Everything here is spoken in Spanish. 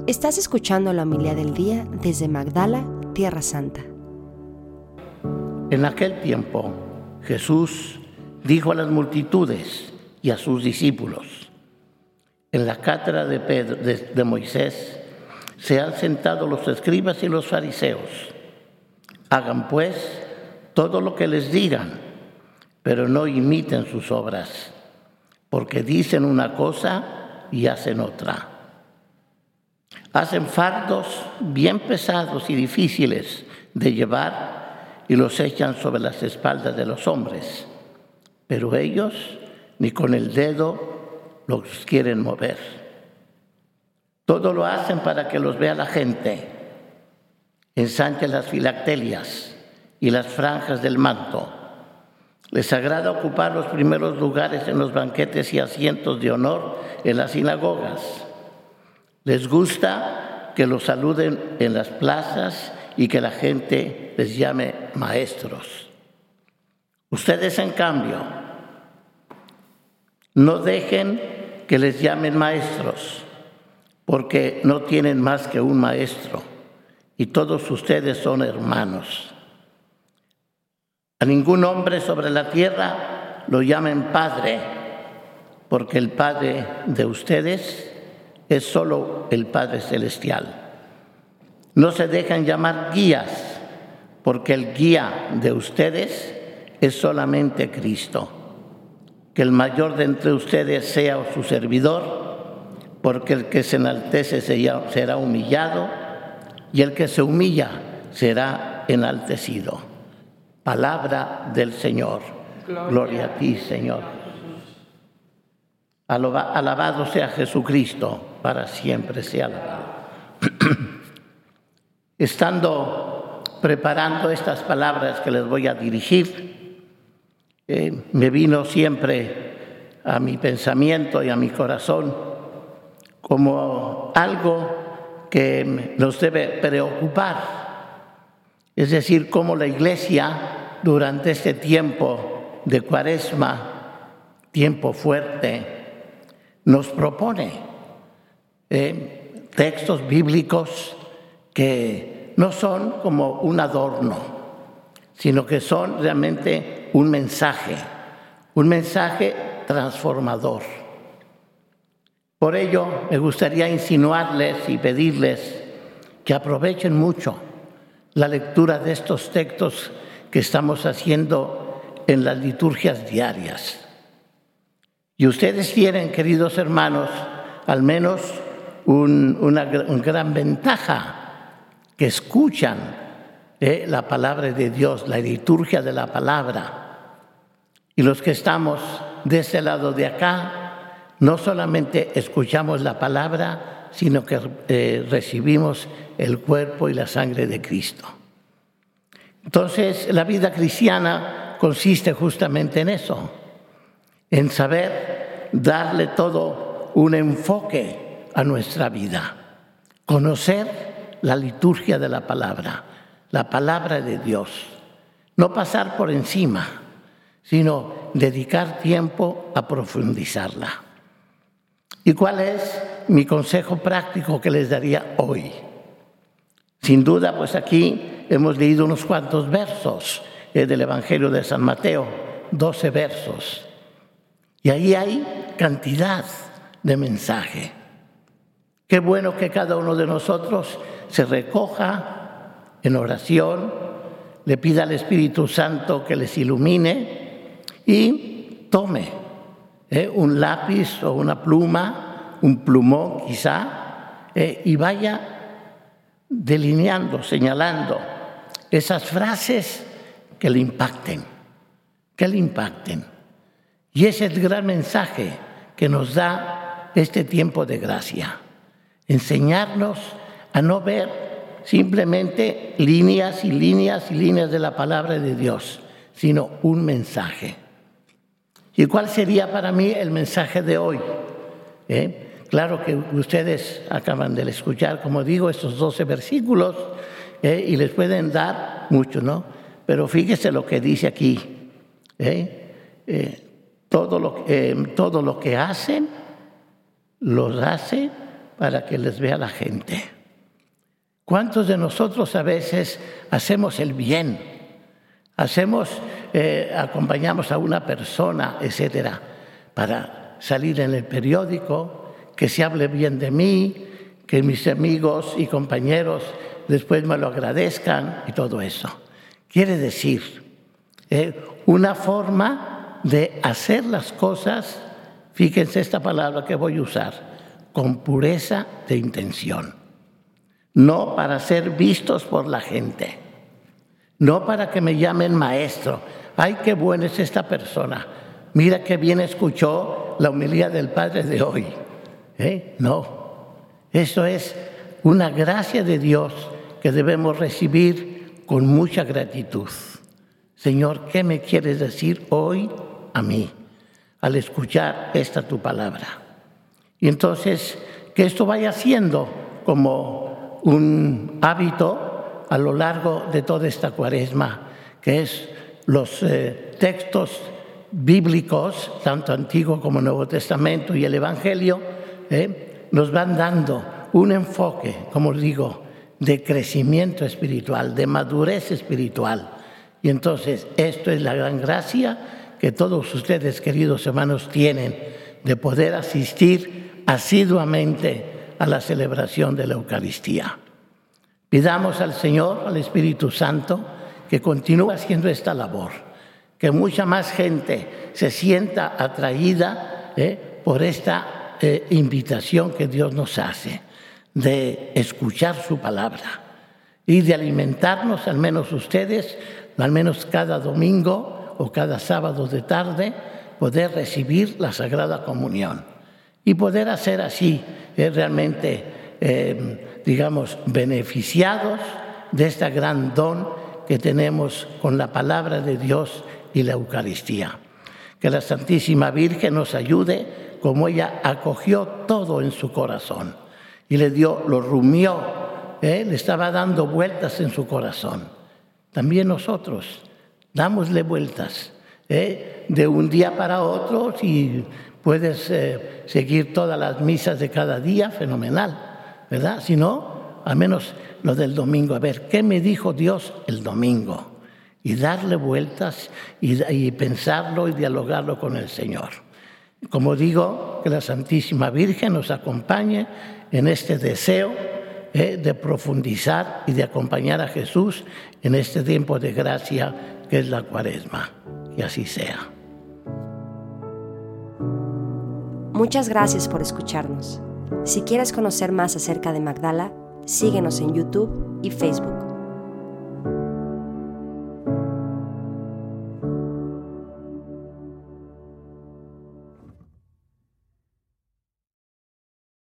Estás escuchando la homilía del día desde Magdala, Tierra Santa. En aquel tiempo, Jesús dijo a las multitudes y a sus discípulos: en la cátedra de Moisés se han sentado los escribas y los fariseos. Hagan pues todo lo que les digan, pero no imiten sus obras, porque dicen una cosa y hacen otra. Hacen fardos bien pesados y difíciles de llevar y los echan sobre las espaldas de los hombres, pero ellos ni con el dedo los quieren mover. Todo lo hacen para que los vea la gente. Ensanchan las filactelias y las franjas del manto. Les agrada ocupar los primeros lugares en los banquetes y asientos de honor en las sinagogas. Les gusta que los saluden en las plazas y que la gente les llame maestros. Ustedes, en cambio, no dejen que les llamen maestros, porque no tienen más que un maestro, y todos ustedes son hermanos. A ningún hombre sobre la tierra lo llamen Padre, porque el Padre de ustedes es solo el Padre Celestial. No se dejan llamar guías, porque el guía de ustedes es solamente Cristo. Que el mayor de entre ustedes sea su servidor, porque el que se enaltece será humillado, y el que se humilla será enaltecido. Palabra del Señor. Gloria a ti, Señor. Alabado sea Jesucristo, para siempre sea alabado. Estando preparando estas palabras que les voy a dirigir, me vino siempre a mi pensamiento y a mi corazón como algo que nos debe preocupar. Es decir, cómo la Iglesia durante este tiempo de Cuaresma, tiempo fuerte, nos propone textos bíblicos que no son como un adorno, sino que son realmente un mensaje transformador. Por ello, me gustaría insinuarles y pedirles que aprovechen mucho la lectura de estos textos que estamos haciendo en las liturgias diarias. Y ustedes tienen, queridos hermanos, al menos una gran ventaja, que escuchan la palabra de Dios, la liturgia de la palabra. Y los que estamos de este lado de acá, no solamente escuchamos la palabra, sino que recibimos el cuerpo y la sangre de Cristo. Entonces, la vida cristiana consiste justamente en eso, en saber darle todo un enfoque a nuestra vida, conocer la liturgia de la palabra de Dios, no pasar por encima, sino dedicar tiempo a profundizarla. ¿Y cuál es mi consejo práctico que les daría hoy? Sin duda, pues aquí hemos leído unos cuantos versos del Evangelio de San Mateo, 12 versos. Y ahí hay cantidad de mensaje. Qué bueno que cada uno de nosotros se recoja en oración, le pida al Espíritu Santo que les ilumine y tome un lápiz o una pluma, un plumón quizá, y vaya delineando, señalando esas frases que le impacten. Y ese es el gran mensaje que nos da este tiempo de gracia. Enseñarnos a no ver simplemente líneas y líneas y líneas de la palabra de Dios, sino un mensaje. ¿Y cuál sería para mí el mensaje de hoy? Claro que ustedes acaban de escuchar, como digo, estos 12 versículos y les pueden dar mucho, ¿no? Pero fíjese lo que dice aquí. Todo lo que hacen, los hace para que les vea la gente. ¿Cuántos de nosotros a veces hacemos el bien? Acompañamos a una persona, etcétera, para salir en el periódico, que se hable bien de mí, que mis amigos y compañeros después me lo agradezcan y todo eso. Quiere decir, una forma de hacer las cosas, fíjense esta palabra que voy a usar, con pureza de intención. No para ser vistos por la gente, no para que me llamen maestro. ¡Ay, qué buena es esta persona! Mira qué bien escuchó la homilía del Padre de hoy. No, eso es una gracia de Dios que debemos recibir con mucha gratitud. Señor, ¿qué me quieres decir hoy a mí al escuchar esta tu palabra? Y entonces, que esto vaya siendo como un hábito a lo largo de toda esta Cuaresma, que es los textos bíblicos, tanto Antiguo como Nuevo Testamento y el Evangelio, nos van dando un enfoque, como digo, de crecimiento espiritual, de madurez espiritual. Y entonces esto es la gran gracia que todos ustedes, queridos hermanos, tienen de poder asistir asiduamente a la celebración de la Eucaristía. Pidamos al Señor, al Espíritu Santo, que continúe haciendo esta labor, que mucha más gente se sienta atraída por esta invitación que Dios nos hace de escuchar su palabra y de alimentarnos, al menos ustedes, al menos cada domingo o cada sábado de tarde, poder recibir la Sagrada Comunión y poder hacer así realmente, beneficiados de este gran don que tenemos con la palabra de Dios y la Eucaristía. Que la Santísima Virgen nos ayude, como ella acogió todo en su corazón y lo rumió, le estaba dando vueltas en su corazón. También nosotros dámosle vueltas, de un día para otro. Si puedes seguir todas las misas de cada día, fenomenal, ¿verdad? Si no, al menos lo del domingo. A ver, ¿qué me dijo Dios el domingo? Y darle vueltas y pensarlo y dialogarlo con el Señor. Como digo, que la Santísima Virgen nos acompañe en este deseo de profundizar y de acompañar a Jesús en este tiempo de gracia que es la Cuaresma. Que así sea. Muchas gracias por escucharnos. Si quieres conocer más acerca de Magdala, síguenos en YouTube y Facebook.